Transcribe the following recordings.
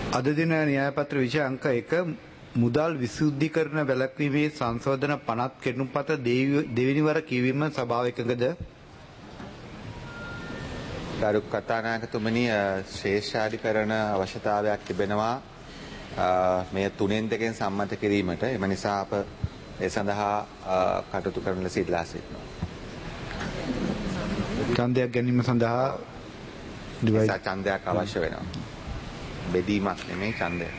අද දින න්‍යායපත්‍ර විෂය අංක 1 මුදල් විසුද්ධිකරණ වැළැක්වීමේ සංශෝධන 50 කෙටුම්පත දෙවෙනි වර කියවීම සභාව එකඟද? ගරු කතානායකතුමනි ශ්‍රේෂ්ඨාධිකරණ අවශ්‍යතාවයක් තිබෙනවා මේ තුනෙන් දෙකෙන් සම්මත කිරීමට. එම නිසා අප ඒ සඳහා කටයුතු කරන ලෙස ඉල්ලා සිටිනවා. ඡන්දයක් ගැනීම සඳහා ඡන්දයක් අවශ්‍ය වෙනවා. බෙදීමක් නෙමෙයි ඡන්දය.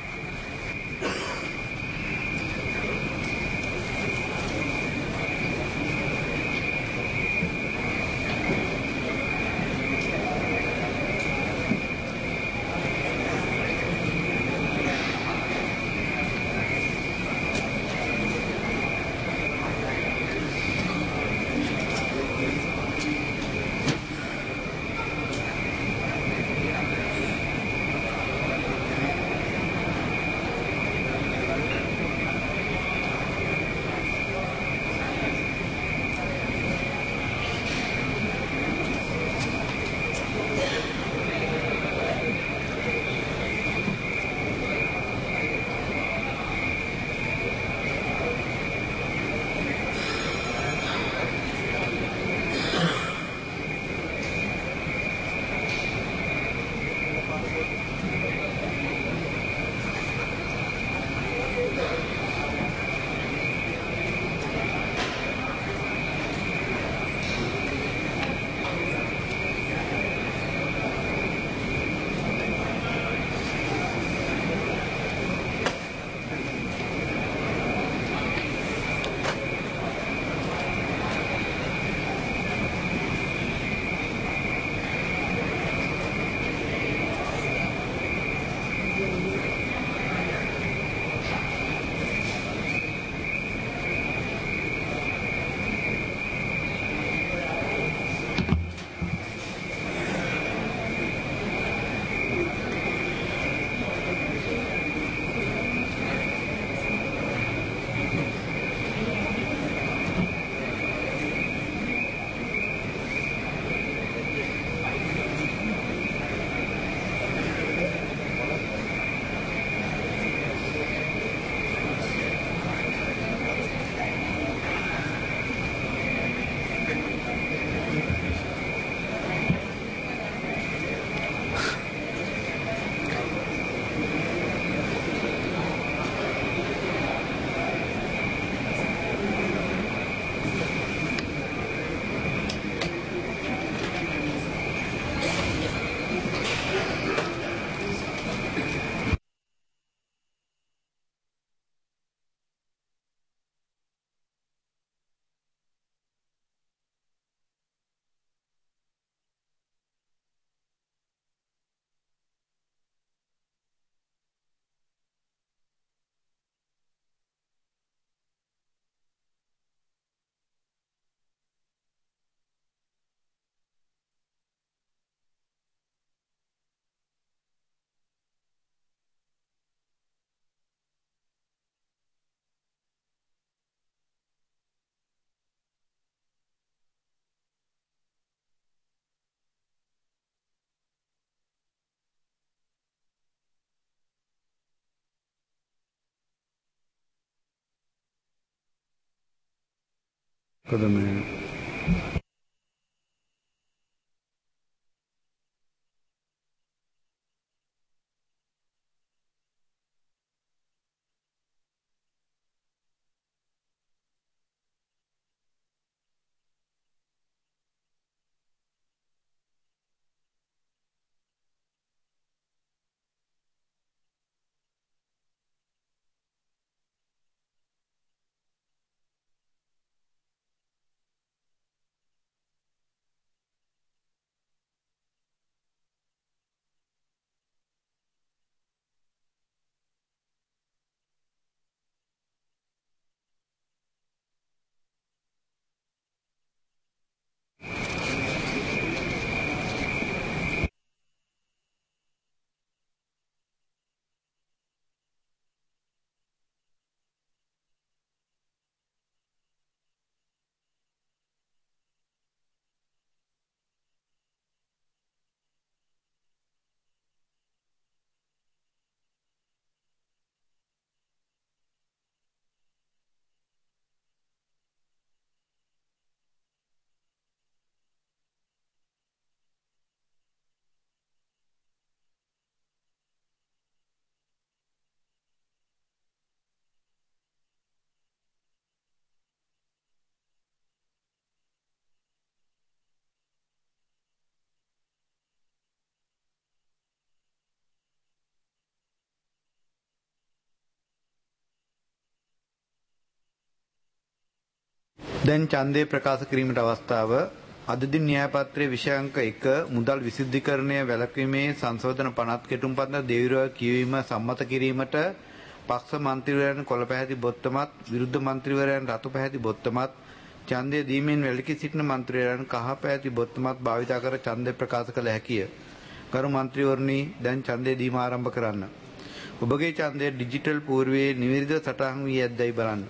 දැන් ඡන්දය ප්‍රකාශ කිරීමට අවස්ථාව. අද දින න්‍යාය පත්‍රයේ විෂය අංක 1 මුදල් විසුද්ධිකරණය වැළැක්වීමේ සංශෝධන 50 කෙටුම්පත් දේවිරව කියවීම සම්මත කිරීමට පක්ෂ මන්ත්‍රීවරයන් කොළපැහැති බොත්තමත් විරුද්ධ මන්ත්‍රීවරයන් රතු පැහැති බොත්තමත් ඡන්දය දීමෙන් වැළකී සිටින මන්ත්‍රීවරයන් කහ පැහැති බොත්තමත් භාවිතා කර ඡන්දය ප්‍රකාශ කළ හැකිය. ගරු මන්ත්‍රීවරණි දැන් ඡන්දය දීම ආරම්භ කරන්න. ඔබගේ ඡන්දය ඩිජිටල් පූර්වයේ නිවැරදිව සටහන් වී ඇද්දයි බලන්න.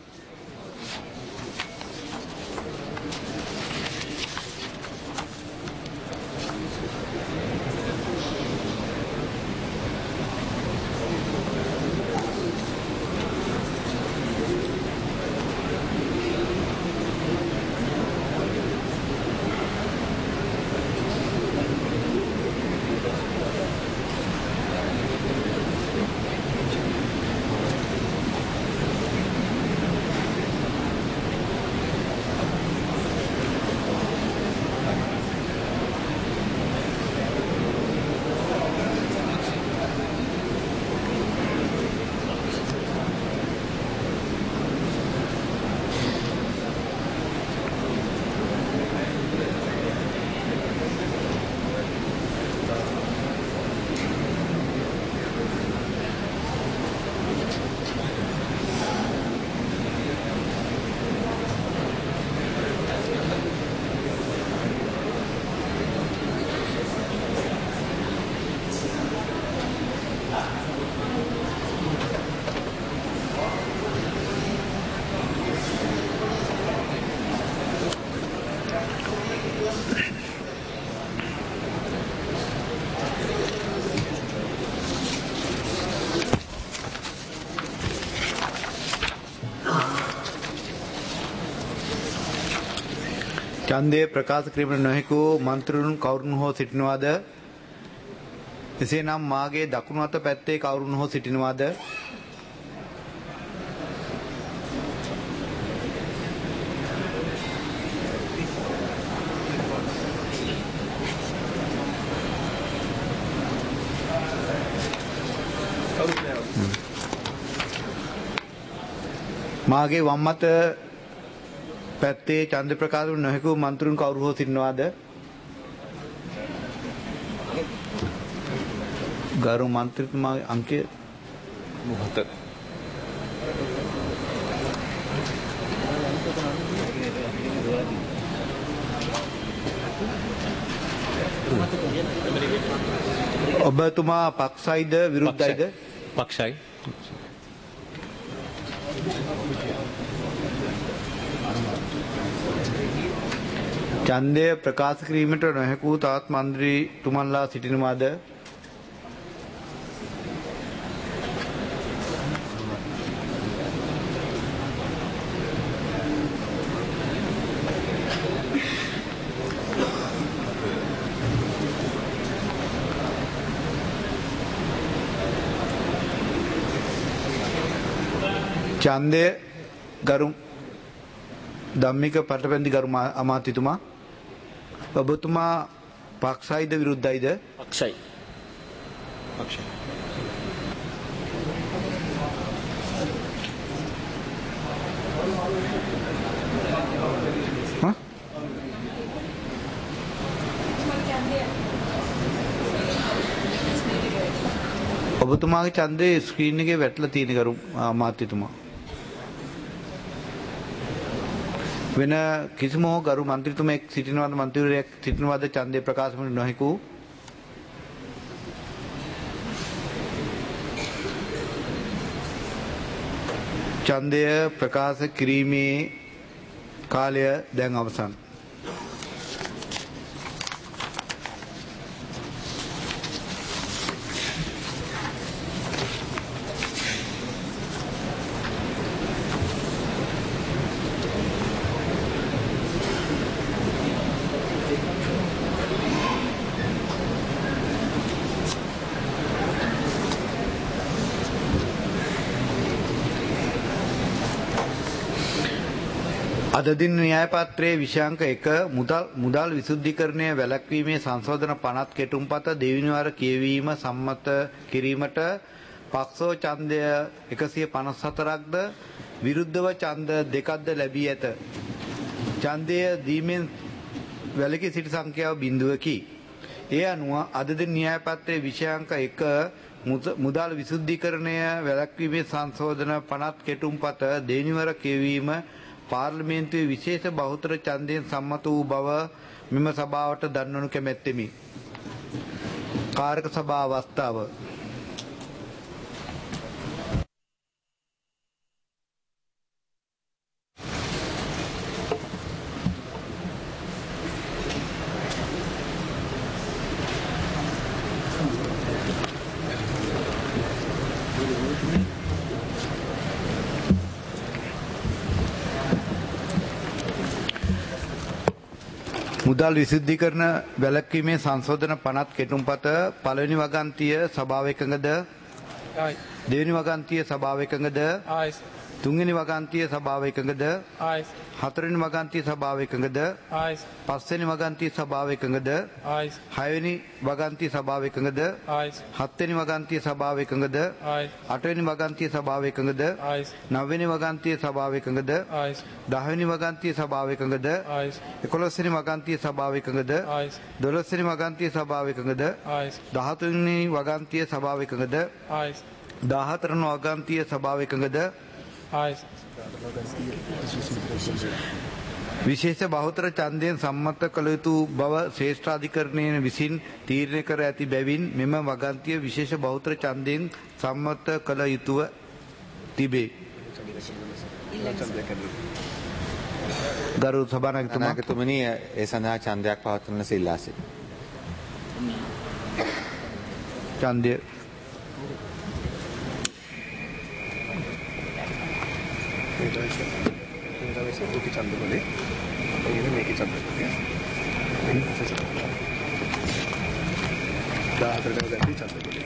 ඡන්දය ප්‍රකාශ කිරීමට නොහැකි වූ මන්ත්‍රීවරුන් කවුරුන් හෝ සිටිනවාද? එසේනම් මාගේ දකුණු අත පැත්තේ කවුරුන් හෝ සිටිනවාද? මාගේ වම් අත පැත්තේ ඡන්ද ප්‍රකාශ වන නොහැකි වූ මන්ත්‍රීන් කවුරු හෝ සිටිනවාද? ගරු මන්ත්‍රීතුමාගේ අංකය 7. ඔබතුමා පක්ෂයිද විරුද්ධයිද? පක්ෂයි. ඡන්දය ප්‍රකාශ කිරීමට නොහැකි වූ තවත් මන්ත්‍රීතුමන්ලා සිටිනවාද? ඡන්දය ගරු ධම්මික පටපැන්දි ගරු අමාත්‍යතුමා ඔබතුමා පක්ෂයිද විරුද්ධයිද? පක්ෂයි. පක්ෂයි. ඔබතුමාගේ ඡන්දේ ස්ක්‍රීන් එකේ වැටලා තියෙන කරු අමාත්‍යතුමා. වෙන කිසිම හෝ ගරු මන්ත්‍රීතුමෙක් සිටිනවද මන්ත්‍රීවරයෙක් සිටිනවද ඡන්දේ ප්‍රකාශ වන නොහැකි වූ? ඡන්දය ප්‍රකාශ කිරීමේ කාලය දැන් අවසන්. අද දින න්‍යාය පත්‍රයේ විෂයාංක 1 මුදල් විසුද්ධිකරණය වැළැක්වීමේ සංශෝධන 50 කෙටුම්පත දෙවෙනි වර කියවීම සම්මත කිරීමට පක්ෂෝ ඡන්දය 154ක්ද විරුද්ධව ඡන්ද 2ක්ද ලැබී ඇත. ඡන්දය දීමෙන් වැලකී සිටි සංඛ්‍යාව බිඳුවකි. ඒ අනුව අද දින න්‍යාය පත්‍රයේ විෂයාංක 1 මුදල් විසුද්ධීකරණය වැළැක්වීමේ සංශෝධන පනත් කෙටුම්පත දෙවෙනිවර කියවීම පාර්ලිමේන්තුවේ විශේෂ බහුතර ඡන්දයෙන් සම්මත වූ බව මෙම සභාවට දන්වනු කැමැත්තෙමි. කාරක සභා අවස්ථාව මුදල් විසුද්ධීකරණ වැළැක්වීමේ සංශෝධන පනත් කෙටුම්පත පළවෙනි වගන්තිය සභාව එකඟද? දෙවෙනි වගන්තිය සභාව එකඟද? තුන්වෙනි වගන්තිය සභාව එකඟද? හතරවෙනි වගන්තිය සභාව එකඟද? පස්වෙනි වගන්තිය සභාව එකඟද? හයවෙනි වගන්තිය සභාව එකඟද? හත්වෙනි වගන්තිය සභාව එකඟද? අටවෙනි වගන්තිය සභාව එකඟද? නවවෙනි වගන්තිය සභාව එකඟද? 10වෙනි වගන්තිය සභාව එකඟද? 11වෙනි වගන්තිය සභාව එකඟද? 12වෙනි වගන්තිය සභාව එකඟද? 13වෙනි වගන්තිය සභාව එකඟද? 14වෙනි වගන්තිය සභාව එකඟද? විශේෂ බහුතර ඡන්දයෙන් සම්මත කළ යුතු බව ශ්‍රේෂ්ඨාධිකරණය විසින් තීරණය කර ඇති බැවින් මෙම වගන්තිය විශේෂ බහුතර ඡන්දයෙන් සම්මත කළ යුතුව තිබේ. ගරු සභානායකතුමනි ඒ සඳහා ඡන්දයක් පවත්වන ලෙස ඉල්ලා සිටිනවා. ඡන්දය दुखी चंद बोले ये मेकी चंद बोले दादर गंदी चंद बोले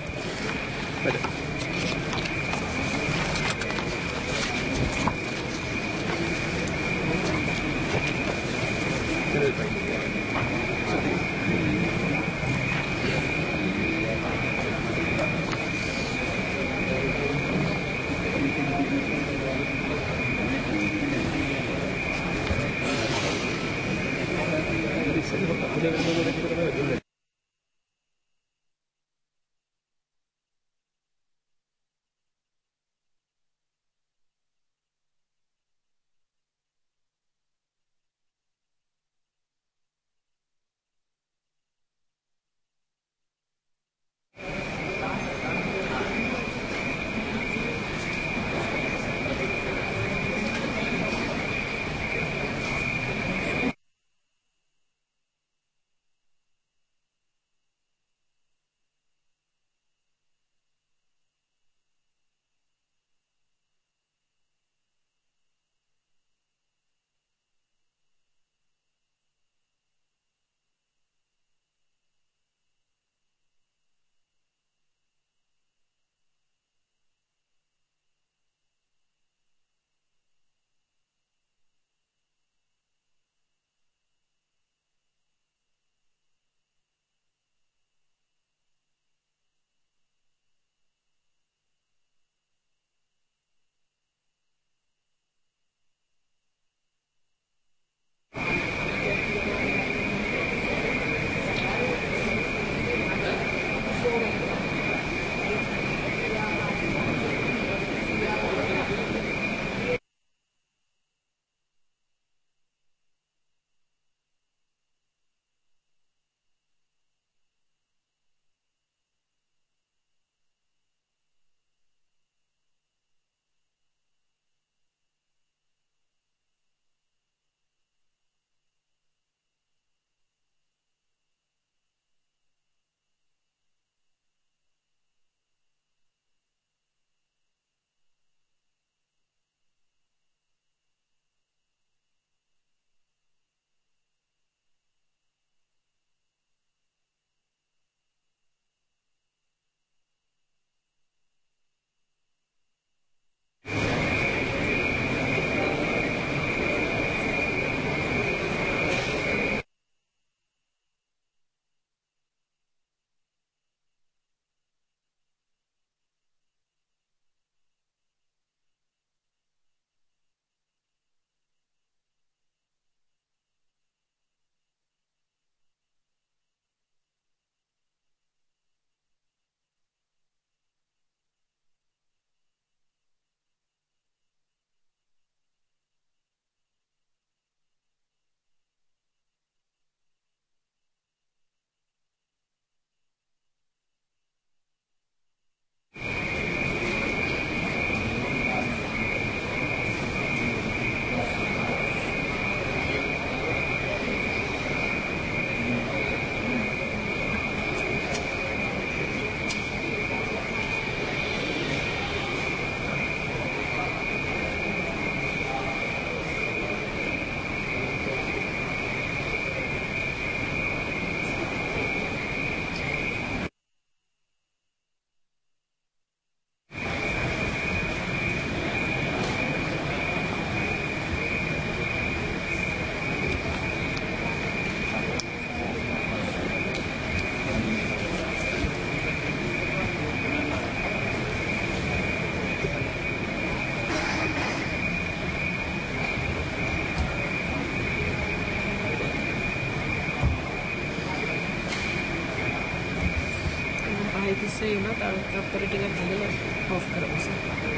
5:30 වෙනවා. තව ටිකක් ඉඳලා ඔෆ් කරමු සර්.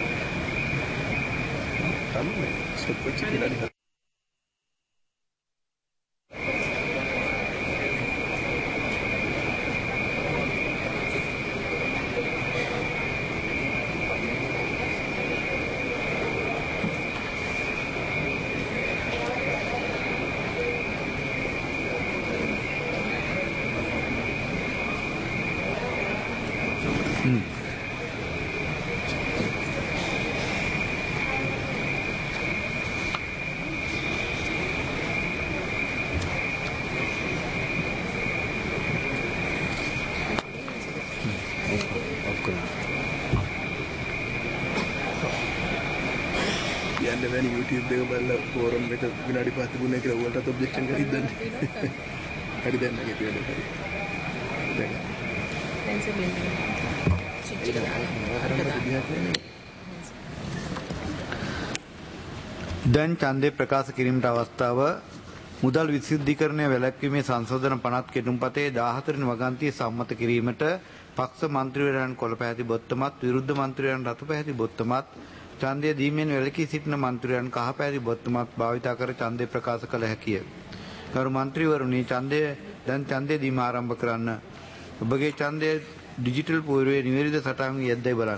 තමයි ස්ටොප් වෙච්ච කියලා දැන් YouTube එක බලලා ෆෝරම් එක විනාඩි 5 තිබුණා කියලා ඔයාලටත් ඔබ්ජෙක්ෂන් කරලා ඉදන්නේ. හරි දැන් නැගිට වැඩ හරි. දැන් ඡන්දය ප්‍රකාශ කිරීමට අවස්ථාව මුදල් විසුද්ධිකරණය වැළැක්වීමේ සංශෝධන 50 කෙටුම්පතේ 14 වෙනි වගන්තිය සම්මත කිරීමට පක්ෂ මන්ත්‍රීවරයන් කොළපැහැති බොත්තමත් විරුද්ධ මන්ත්‍රීවරයන් රතුපැහැති බොත්තමත් ඡන්දය දීමෙන් වැළකී සිටින මන්ත්‍රීවරයන් කහපැහැති බොත්තමත් භාවිතා කර ඡන්දය ප්‍රකාශ කළ හැකිය. ගරු මන්ත්‍රීවරුනි දැන් ඡන්දය දීම ආරම්භ කරන්න. ඔබගේ ඡන්දය ඩිජිටල් පූර්වයේ නිවැරදි සටහන් යද්දයි බලන්න.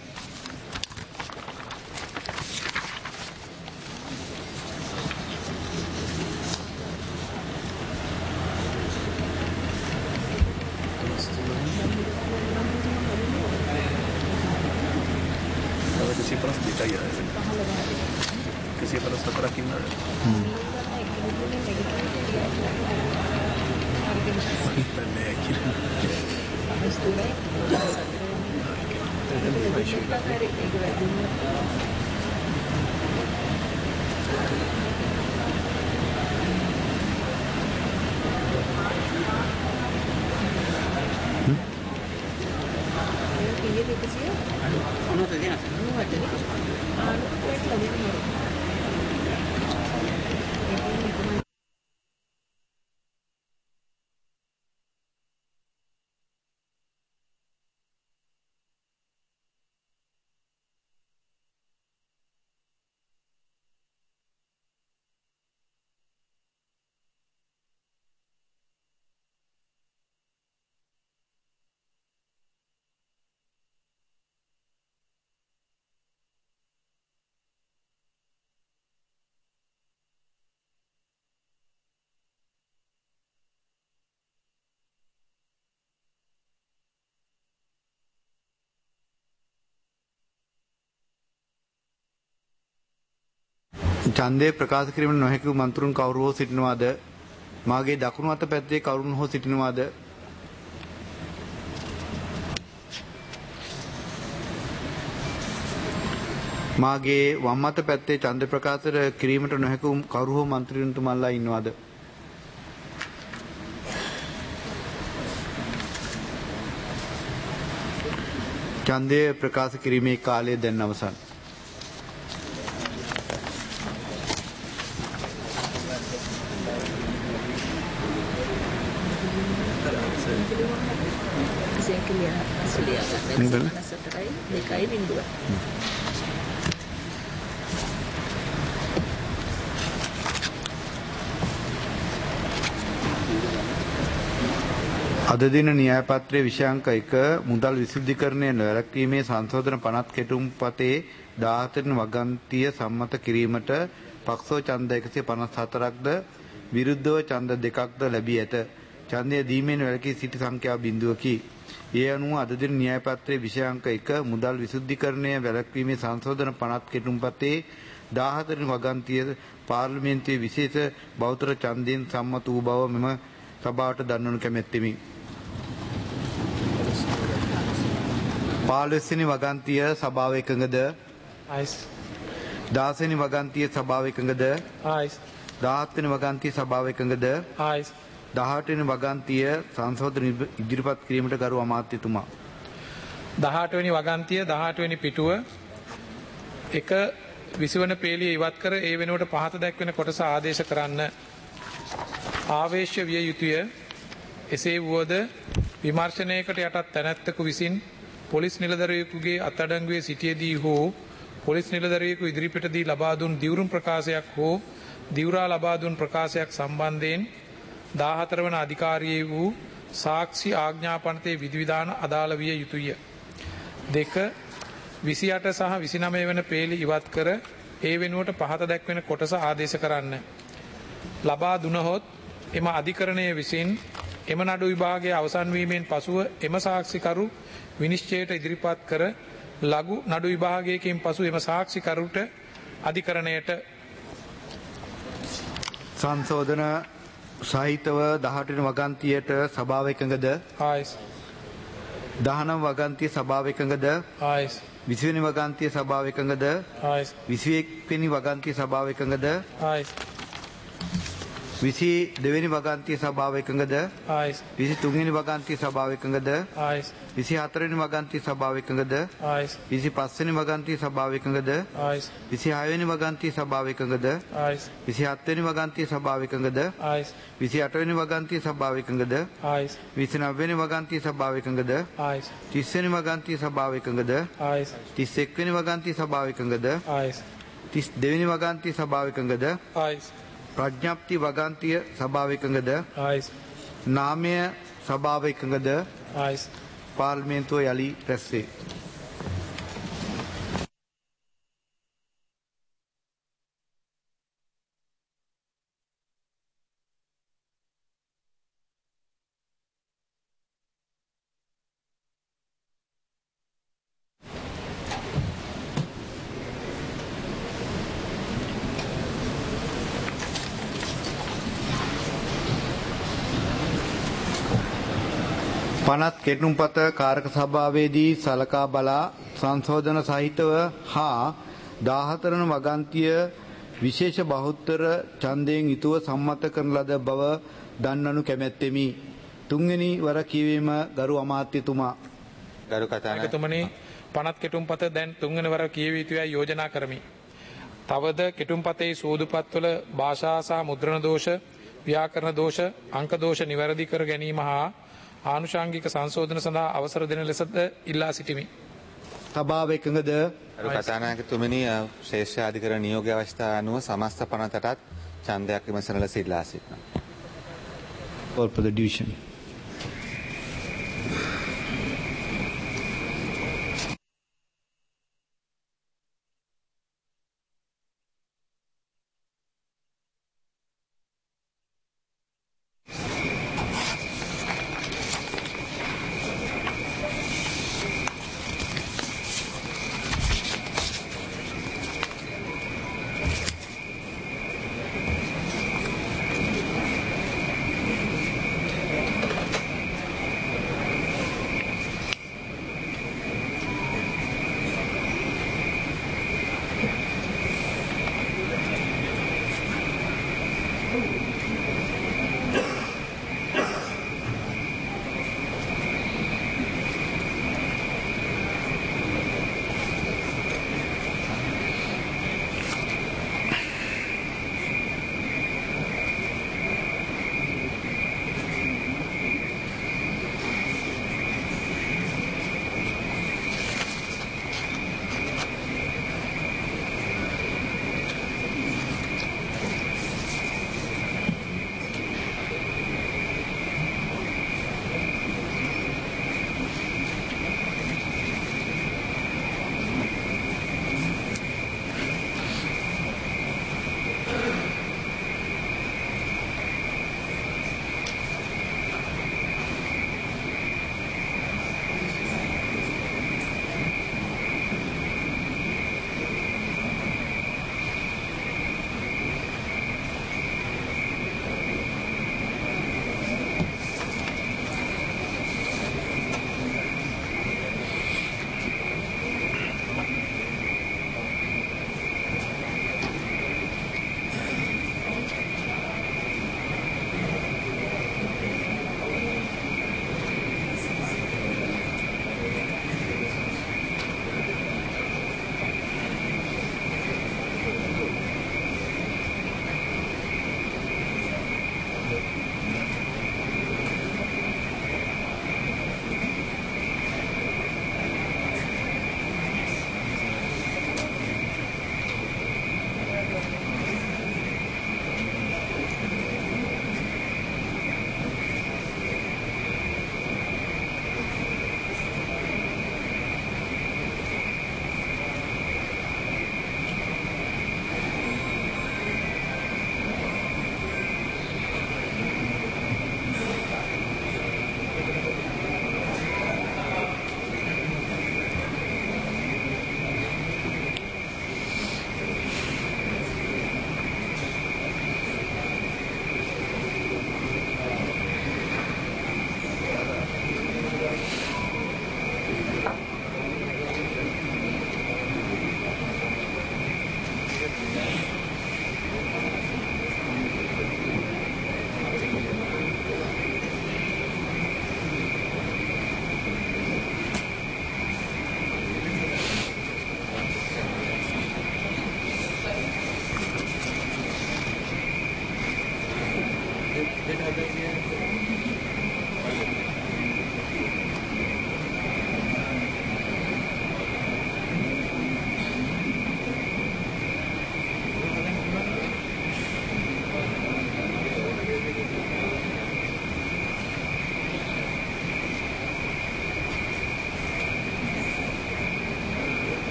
ඡන්දය ප්‍රකාශ කිරීමට නොහැකි වූ මන්ත්‍රීන් කවුරු හෝ සිටිනවාද? මාගේ දකුණු අත පැත්තේ කවුරුන් හෝ සිටිනවාද? මාගේ වම් අත පැත්තේ ඡන්ද ප්‍රකාශ කිරීමට නොහැකි වූ කවුරු හෝ මන්ත්‍රීන්තුමන්ලා ඉන්නවාද? ඡන්දය ප්‍රකාශ කිරීමේ කාලය දැන් අවසන්. අද දින න්‍යාය පත්‍රයේ විෂයාංක 1 මුදල් විසුද්ධිකරණය වැළැක්වීමේ සංශෝධන 50 කෙටුම්පතේ 17 වගන්තිය සම්මත කිරීමට පක්ෂෝ ඡන්ද 154ක්ද විරුද්ධව ඡන්ද 2ක්ද ලැබී ඇත. ඡන්දය දීමෙන් වැළකී සිටි සංඛ්‍යාව බිඳුවකි. ඒ අනුව අද දින න්‍යාය පත්‍රයේ විෂයාංක 1 මුදල් විසුද්ධිකරණය වැළැක්වීමේ සංශෝධන 50 කෙටුම්පතේ 14 වගන්තිය පාර්ලිමේන්තුවේ විශේෂ බහුතර ඡන්දයෙන් සම්මත වූ බව මෙම සභාවට දන්වනු කැමැත්තෙමි. 15 වෙනි වගන්තිය සභාව එකඟද? 16 වෙනි වගන්තිය සභාව එකඟද? 17 වෙනි වගන්තිය සභාව එකඟද? 18 වෙනි වගන්තිය සංශෝධන ඉදිරිපත් කිරීමට ගරු අමාත්‍යතුමා. 18 වෙනි වගන්තිය 18 වෙනි පිටුව 1 විසවන පේලිය ඉවත් කර ඒ වෙනුවට පහත දැක්වෙන කොටස ආදේශ කරන්න. ආවේශ විය යුතුය. එසේ වුවද විමර්ශනයකට යටත් තැනැත්තකු විසින් පොලිස් නිලධරයෙකුගේ අත්අඩංගුවේ සිටියේදී හෝ පොලිස් නිලධරයෙකු ඉදිරිපිටදී ලබා දුන් දිවුරුම් ප්‍රකාශයක් හෝ දිවුරා ලබා දුන් ප්‍රකාශයක් සම්බන්ධයෙන් 14 වන අධිකාරියේ වූ සාක්ෂි ආඥාපනතේ විධිවිධාන අදාළ විය යුතුය. 2. 28 සහ 29 වන පේලි ඉවත් කර ඒ වෙනුවට පහත දැක්වෙන කොටස ආදේශ කරන්න. ලබා දුනහොත් එම අධිකරණය විසින් එම නඩු විභාගයේ අවසන් වීමෙන් පසුව එම සාක්ෂිකරු විනිශ්චයට ඉදිරිපත් කර ලඝු නඩු විභාගයකින් පසු එම සාක්ෂිකරුට අධිකරණයට සංශෝධන සහිතව 18 වෙනි වගන්තියට සභාව එකඟද? ආයස් 19 වගන්තිය සභාව එකඟද? ආයස් 20 වෙනි වගන්තිය සභාව එකඟද? ආයස් 21 වෙනි වගන්තිය සභාව එකඟද? ආයස් 22 වෙනි වගන්තිය සභාව එකඟද? ආයස් 23 වෙනි වගන්තිය සභාව එකඟද? ආයස් 24 වෙනි වගන්තිය සභාව එකඟද? ආයස් 25 වෙනි වගන්තිය සභාව එකඟද? ආයස් 26 වෙනි වගන්තිය සභාව එකඟද? ආයස් 27 වෙනි වගන්තිය සභාව එකඟද? ආයස් 28 වෙනි වගන්තිය සභාව එකඟද? ආයස් 29 වෙනි වගන්තිය සභාව එකඟද? ආයස් 30 වෙනි වගන්තිය සභාව එකඟද? ආයස් 31 වෙනි වගන්තිය සභාව එකඟද? ආයස් 32 වෙනි වගන්තිය සභාව එකඟද? ආයස් ප්‍රඥප්ති වගන්තිය සභාව එකඟද? ආයස් නාමය සභාව එකඟද? ආයස් පාර්ලිමේන්තුව යලි රැස්වේ. පනත් කෙටුම්පත කාරක සභාවේදී සලකා බලා සංශෝධන සහිතව හා 14 වන වගන්තිය විශේෂ බහුත්තර ඡන්දයෙන් යුතුව සම්මත කරන ලද බව දන්වනු කැමැත්තෙමි. තුන්වෙනි වර කියවීම ගරු අමාත්‍යතුමා. ගරු කතානායකතුමනි, පනත් කෙටුම්පත දැන් තුන්වෙනි වර කියවිය යුතුයි යෝජනා කරමි. තවද කෙටුම්පතේ සෝදුපත්වල භාෂා සහ මුද්‍රණ දෝෂ, ව්‍යාකරණ දෝෂ, අංක දෝෂ නිවැරදි කර ගැනීම හා ආනුෂාංගික සංශෝධන සඳහා අවසර දෙන ලෙසද ඉල්ලා සිටිමි. සභාව එකඟද? ගරු කතානායකතුමනි, ශ්‍රේෂ්ඨ අධිකරණ නියෝගය අවස්ථාව අනුව සමස්ත පනතටත් ඡන්දයක් විමසන ලෙස ඉල්ලා සිටිනවා. All for the division.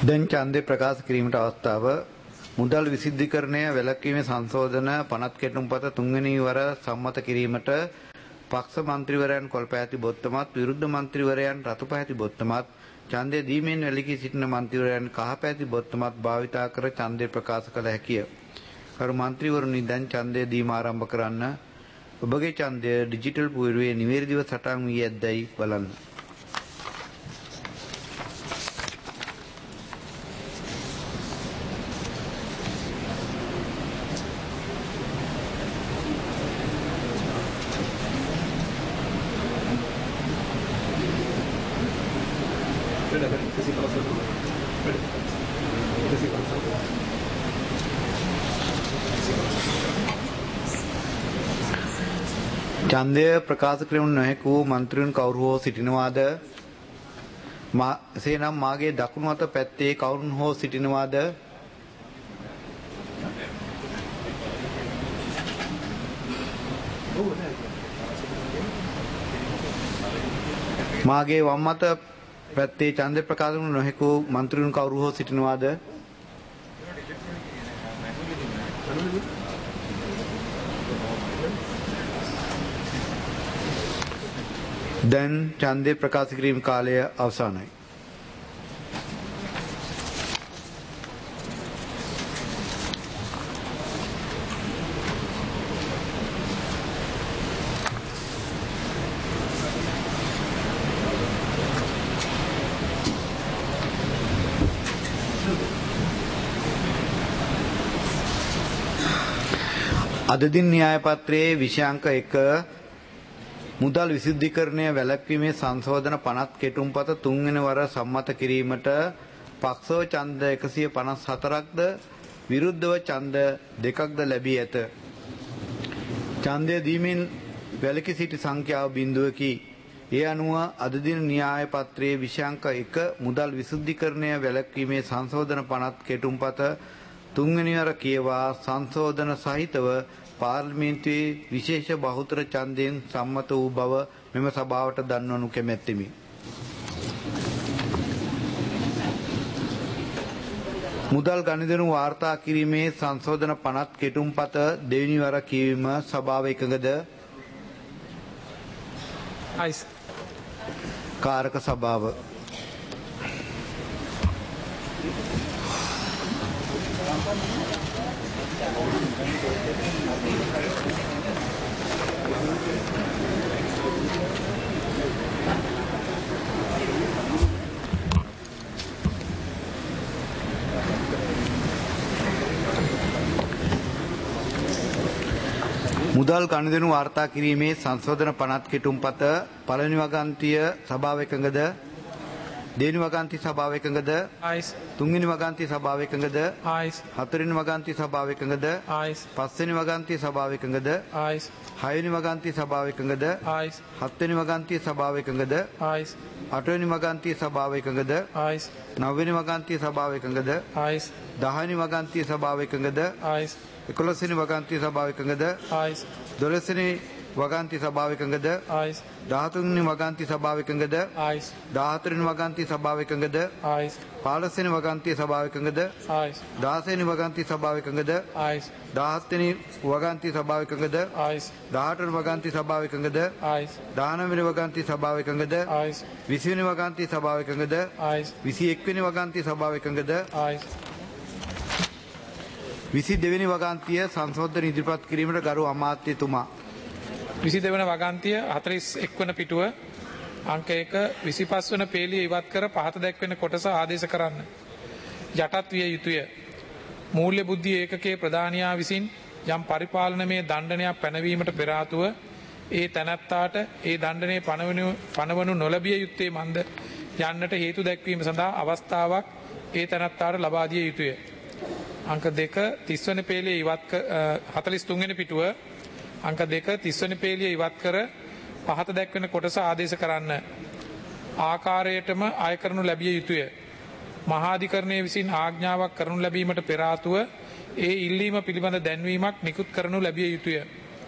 දැන් ඡන්දය ප්‍රකාශ කිරීමට අවස්ථාව මුදල් විසිද්ධිකරණය වැළැක්වීමේ සංශෝධන පනත් කෙටුම්පත තුන්වෙනි වර සම්මත කිරීමට පක්ෂ මන්ත්‍රීවරයන් කොල්පැහැති බොත්තමත් විරුද්ධ මන්ත්‍රීවරයන් රතුපැහැති බොත්තමත් ඡන්දය දීමෙන් වැළකී සිටින මන්ත්‍රීවරයන් කහපැහැති බොත්තමත් භාවිතා කර ඡන්දය ප්‍රකාශ කළ හැකිය. කරු මන්ත්‍රීවරුනි දැන් ඡන්දය දීම ආරම්භ කරන්න. ඔබගේ ඡන්දය ඩිජිටල් පුවරුවේ නිවැරදිව සටහන් වී ඇද්දැයි බලන්න. ඡන්දය ප්‍රකාශ කිරීම නොහැකි වූ මන්ත්‍රීන් කවුරු හෝ සිටිනවාද? එසේනම් මාගේ දකුණු අත පැත්තේ කවුරුන් හෝ සිටිනවාද? මාගේ වම් අත පැත්තේ ඡන්ද ප්‍රකාශ කිරීම නොහැකි වූ මන්ත්‍රීන් කවුරු හෝ සිටිනවාද? දැන් ඡන්දය ප්‍රකාශ කිරීම කාලය අවසానයි. අද දින න්‍යාය පත්‍රයේ විෂයාංක 1 මුදල් විසුද්ධිකරණය වැළැක්වීමේ සංශෝධන පනත් කෙටුම්පත තුන්වෙනි වර සම්මත කිරීමට පක්ෂව ඡන්ද 154ක්ද විරුද්ධව ඡන්ද 2ක්ද ලැබී ඇත. ඡන්දය දීමෙන් වැළකී සිටි සංඛ්‍යාව බිඳුවකි. ඒ අනුව අද දින න්‍යාය පත්‍රයේ විෂයාංක 1 මුදල් විසුද්ධිකරණය වැළැක්වීමේ සංශෝධන පනත් කෙටුම්පත තුන්වෙනි වර කියවා සංශෝධන සහිතව පාර්ලිමේන්තුවේ විශේෂ බහුතර ඡන්දයෙන් සම්මත වූ බව මෙම සභාවට දන්වනු කැමැත්තෙමි. මුදල් ගනුදෙනු වාර්තා කිරීමේ සංශෝධන පනත් කෙටුම්පත දෙවෙනි වර කියවීම සභාව එකඟද? අයිස් කාරක සභාව මුදල් ගනුදෙනු වාර්තා කිරීමේ සංශෝධන පනත් කෙටුම්පත පළවෙනි වගන්තිය සභාව එකඟද? දෙවෙනි වගන්ති සභාව එකඟද? අයිස් තුන්වෙනි වගන්ති සභාව එකඟද? අයිස් හතරවෙනි වගන්ති සභාව එකඟද? අයිස් පස්වෙනි වගන්ති සභාව එකඟද? අයිස් හයවෙනි වගන්ති සභාව එකඟද? අයිස් හත්වෙනි වගන්ති සභාව එකඟද? අයිස් අටවෙනි වගන්ති සභාව එකඟද? අයිස් නවවෙනි වගන්ති සභාව එකඟද? අයිස් 10වෙනි වගන්ති සභාව එකඟද? අයිස් 11වෙනි වගන්ති සභාව එකඟද? අයිස් 12වෙනි වගන්ති සභාව එකඟද? අයිස් 13වෙනි වගන්ති සභාව එකඟද? අයිස් 14වෙනි වගන්ති සභාව එකඟද? අයිස් 15වෙනි වගන්ති සභාව එකඟද? අයිස් 16වෙනි වගන්ති සභාව එකඟද? අයිස් 17වෙනි වගන්ති සභාව එකඟද? අයිස් 18වෙනි වගන්ති සභාව එකඟද? අයිස් 19වෙනි වගන්ති සභාව එකඟද? අයිස් 20වෙනි වගන්ති සභාව එකඟද? අයිස් 21වෙනි වගන්ති සභාව එකඟද? අයිස් 22වෙනි වගන්තිය සංශෝධන ඉදිරිපත් කිරීමට ගරු අමාත්‍යතුමා 22 වන වගන්තිය 41 වන පිටුව අංක 1 25 වන පේලිය ඉවත් කර පහත දැක්වෙන කොටස ආදේශ කරන්න. යටත් විය යුතුය. මූල්‍ය බුද්ධි ඒකකයේ ප්‍රධානියා විසින් යම් පරිපාලනමය දණ්ඩනයක් පැනවීමට පෙර ආතුව ඒ තැනැත්තාට ඒ දණ්ඩනය පනවනු නොලැබිය යුත්තේ මන්ද යන්නට හේතු දැක්වීම සඳහා අවස්ථාවක් ඒ තැනැත්තාට ලබා දිය යුතුය. අංක 2 30 වන පේලිය ඉවත් 43 වෙනි පිටුව අංක 2 30 වෙනි පේලිය ඉවත් කර පහත දැක්වෙන කොටස ආදේශ කරන්න. ආකාරයටම අය කරනු ලැබිය යුතුය. මහාධිකරණය විසින් ආඥාවක් කරනු ලැබීමට පෙර ආතුව ඒ ඉල්ලීම පිළිබඳ දැන්වීමක් නිකුත් කරනු ලැබිය යුතුය.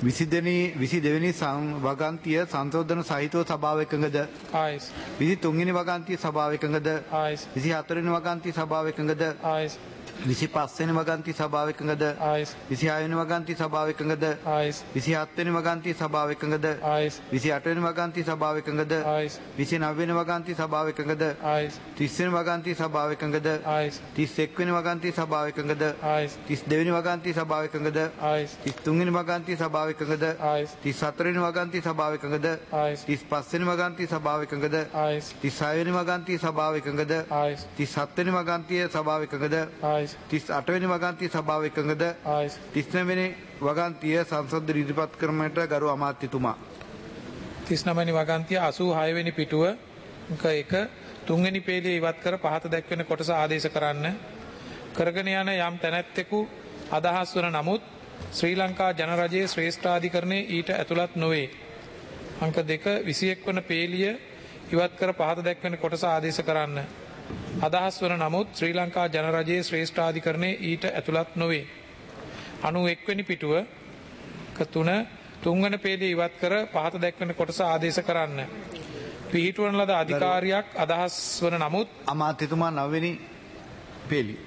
22වෙනි වගන්තිය සංශෝධන සහිතව සභාව එකඟද? ආයිස් 23වෙනි වගන්තිය සභාව එකඟද? ආයිස් 24 වෙනි වගන්තිය සභාව එකඟද? ආයිස් 25 වෙනි වගන්තිය සභාව එකඟද? ආයිස් 26 වෙනි වගන්තිය සභාව එකඟද? ආයිස් 27 වෙනි වගන්තිය සභාව එකඟද? ආයිස් 28 වෙනි වගන්තිය සභාව එකඟද? ආයිස් 29 වෙනි වගන්තිය සභාව එකඟද? ආයිස් 30 වෙනි වගන්තිය සභාව එකඟද? ආයිස් 31 වෙනි වගන්තිය සභාව එකඟද? ආයිස් 32 වෙනි වගන්තිය සභාව එකඟද? ආයිස් 33 වෙනි වගන්තිය සභාව එකඟද? ආයිස් 34 වෙනි වගන්තිය සභාව එකඟද? ආයිස් 35 වෙනි වගන්තිය සභාව එකඟද? ආයිස් 36 වෙනි වගන්තිය සභාව එකඟද? ආයිස් 37 වෙනි වගන්තිය සභාව එකඟද? ආයිස් 38 වෙනි වගන්තිය සභාව එකඟද? ආයිස් 39 වෙනි වගන්තිය සංසද ඉදිරිපත් කරන්නට ගරු අමාත්‍යතුමා. 39 වෙනි වගන්තිය 86 වෙනි පිටුව අංක 1 3වෙනි පේළිය ඉවත් කර පහත දැක්වෙන කොටස ආදේශ කරන්න. කරගෙන යන යම් තැනැත්තෙකු අදහස් වන නමුත් ශ්‍රී ලංකා ජනරජයේ ශ්‍රේෂ්ඨාධිකරණයේ ඊට ඇතුළත් නොවේ. අංක 2 21 වන පේළිය ඉවත් කර පහත දැක්වෙන කොටස ආදේශ කරන්න. අදහස් වන නමුත් ශ්‍රී ලංකා ජනරජයේ ශ්‍රේෂ්ඨාධිකරණයේ ඊට ඇතුළත් නොවේ. 91 වෙනි පිටුව තුන්වන පේළිය ඉවත් කර පහත දැක්වෙන කොටස ආදේශ කරන්න. පිහිටුවන ලද අධිකාරියක් අදහස් වන නමුත් අමාත්‍යතුමා 9 වෙනි පේළිය.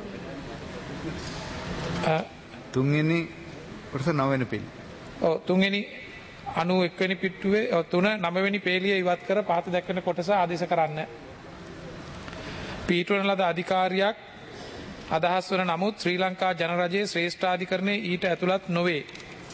තුන්වෙනි කොටස 9 වෙනි පේළිය. ඔව් තුන්වෙනි 91 වෙනි පිටුවේ 9 වෙනි පේළිය ඉවත් කර පහත දැක්වෙන කොටස ආදේශ කරන්න. පිහිටුවන ලද අධිකාරියක් අදහස් වන නමුත් ශ්‍රී ලංකා ජනරජයේ ශ්‍රේෂ්ඨාධිකරණයේ ඊට ඇතුළත් නොවේ.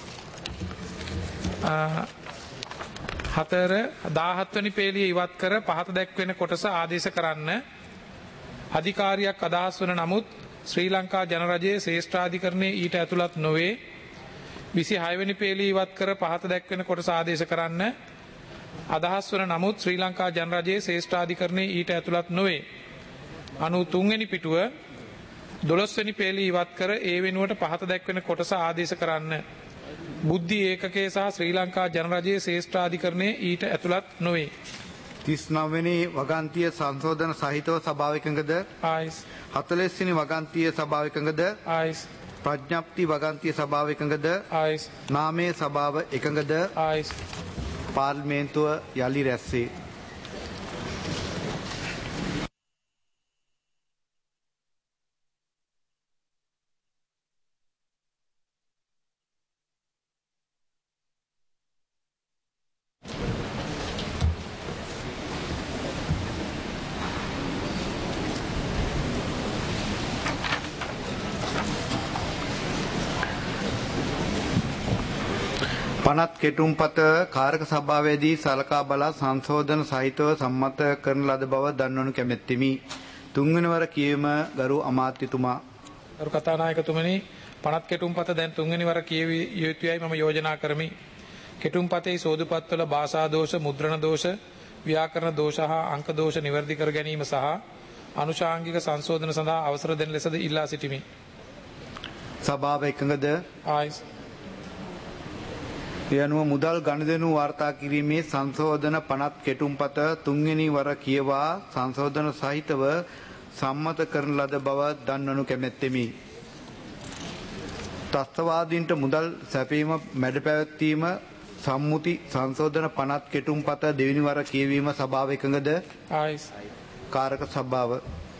17 වෙනි පේළිය ඉවත් කර පහත දැක්වෙන කොටස ආදේශ කරන්න. අධිකාරියක් අදහස් වන නමුත් ශ්‍රී ලංකා ජනරජයේ ශ්‍රේෂ්ඨාධිකරණයේ ඊට ඇතුළත් නොවේ. 26 වෙනි පේළිය ඉවත් කර පහත දැක්වෙන කොටස ආදේශ කරන්න. අදහස් වන නමුත් ශ්‍රී ලංකා ජනරජයේ ශ්‍රේෂ්ඨාධිකරණයේ ඊට ඇතුළත් නොවේ. 93 වෙනි පිටුව 12 වෙනි පේළිය ඉවත් කර ඒ වෙනුවට පහත දැක්වෙන කොටස ආදේශ කරන්න. බුද්ධි ඒකකයේ සහ ශ්‍රී ලංකා ජනරජයේ ශ්‍රේෂ්ඨාධිකරණයේ ඊට ඇතුළත් නොවේ. 39 වෙනි වගන්තිය සංශෝධන සහිතව සභාව එකඟද? ආයිස් 40 වෙනි වගන්තිය සභාව එකඟද? ආයිස් ප්‍රඥප්ති වගන්තිය සභාව එකඟද? ආයිස් නාමයේ සභාව එකඟද? ආයිස් පාර්ලිමේන්තුව යලි රැස්සේ. පනත් කෙටුම්පත කාරක සභාවේදී සලකා බලා සංශෝධන සහිතව සම්මත කරන ලද බව දන්වනු කැමැත්තෙමි. තුන්වෙනි වර කියවීම ගරු අමාත්‍යතුමා. ගරු කතානායකතුමනි, පනත් කෙටුම්පත දැන් තුන්වෙනි වර කියවිය යුතුයයි මම යෝජනා කරමි. කෙටුම්පතේ සෝදුපත්වල භාෂා දෝෂ, මුද්‍රණ දෝෂ, ව්‍යාකරණ දෝෂ හා අංක දෝෂ නිවැරදි කර ගැනීම සහ අනුශාංගික සංශෝධන සඳහා අවසර දෙන ලෙසද ඉල්ලා සිටිමි. සභාව එකඟද? ආයිස් යනුව මුදල් ගනුදෙනු වාර්තා කිරීමේ සංශෝධන පනත් කෙටුම්පත තුන්වෙනි වර කියවා සංශෝධන සහිතව සම්මත කරන ලද බව දන්වනු කැමැත්තෙමි. ත්‍රස්තවාදීන්ට මුදල් සැපීම මැඩ පැවැත්වීම සම්මුති සංශෝධන පනත් කෙටුම්පත දෙවෙනි වර කියවීම සභාව එකඟද? ආයිස් කාරක සභාව.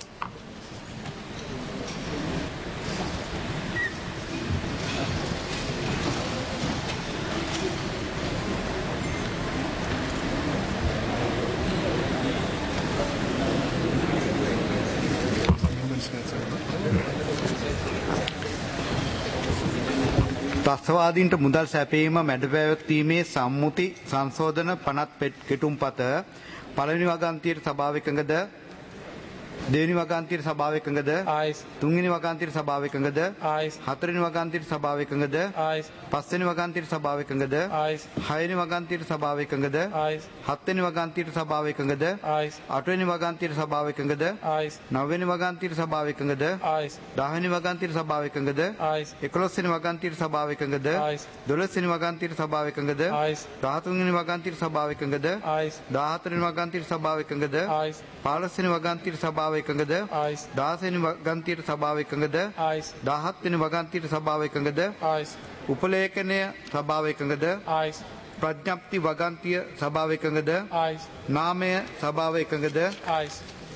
ත්‍රස්තවාදීන්ට මුදල් සැපීම මැඩ පැවැත්වීමේ සම්මුති සංශෝධන පනත් කෙටුම්පත පළවෙනි වගන්තියට සභාව එකඟද? දෙවෙනි වගන්තියට සභාව එකඟද? ආයිස් තුන්වෙනි වගන්තියට සභාව එකඟද? ආයිස් හතරවෙනි වගන්තියට සභාව එකඟද? ආයිස් පස්වෙනි වගන්තියට සභාව එකඟද? ආයිස් හයවෙනි වගන්තියට සභාව එකඟද? ආයිස් හත්වෙනි වගන්තියට සභාව එකඟද? ආයිස් අටවෙනි වගන්තියට සභාව එකඟද? ආයිස් නවවෙනි වගන්තියට සභාව එකඟද? ආයිස් දහවෙනි වගන්තියට සභාව එකඟද? ආයිස් 11වෙනි වගන්තියට සභාව එකඟද? ආයිස් 12වෙනි වගන්තියට සභාව එකඟද? ආයිස් 13වෙනි වගන්තියට සභාව එකඟද? ආයිස් 14වෙනි වගන්තියට සභාව එකඟද? ආයිස් 15වෙනි වගන්තියට සභාව එකඟද? ආයිස් 16වෙනි වගන්තියට සභාව එකඟද? ආයිස් 17වෙනි වගන්තියට සභාව එකඟද? ආයිස් උපලේඛනය සභාව එකඟද? ආයිස් ප්‍රඥප්ති වගන්තිය සභාව එකඟද? ආයිස් නාමය සභාව එකඟද? ආයිස්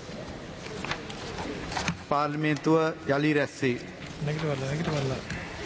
පාර්ලිමේන්තුව යලි රැස්වේ. නැගිටවලා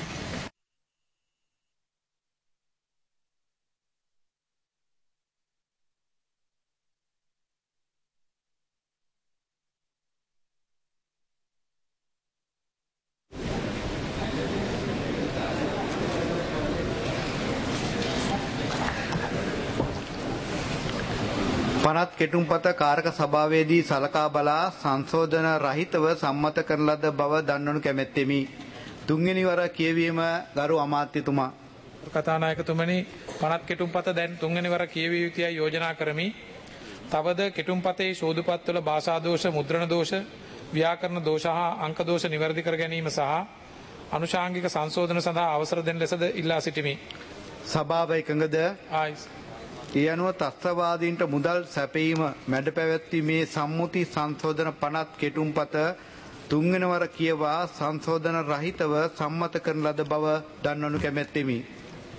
පනත් කෙටුම්පත කාරක සභාවේදී සලකා බලා සංශෝධන රහිතව සම්මත කරන ලද බව දන්වනු කැමැත්තෙමි. තුන්වෙනි වර කියවීම ගරු අමාත්‍යතුමා. කතානායකතුමනි පනත් කෙටුම්පත දැන් තුන්වෙනි වර කියවිය යුතුයයි යෝජනා කරමි. තවද කෙටුම්පතේ ශෝධපත්වල භාෂා දෝෂ, මුද්‍රණ දෝෂ, ව්‍යාකරණ දෝෂ හා අංක දෝෂ නිවැරදි කර ගැනීම සහ අනුශාංගික සංශෝධන සඳහා අවසර දෙන ලෙසද ඉල්ලා සිටිමි. සභාව එකඟද? ආයිස් ඒ අනුව ත්‍රස්තවාදීන්ට මුදල් සැපීම මැඩ පැවැත්වීමේ සම්මුති සංශෝධන පනත් කෙටුම්පත තුන්වෙනි වර කියවා සංශෝධන රහිතව සම්මත කරන ලද බව දන්වනු කැමැත්තෙමි.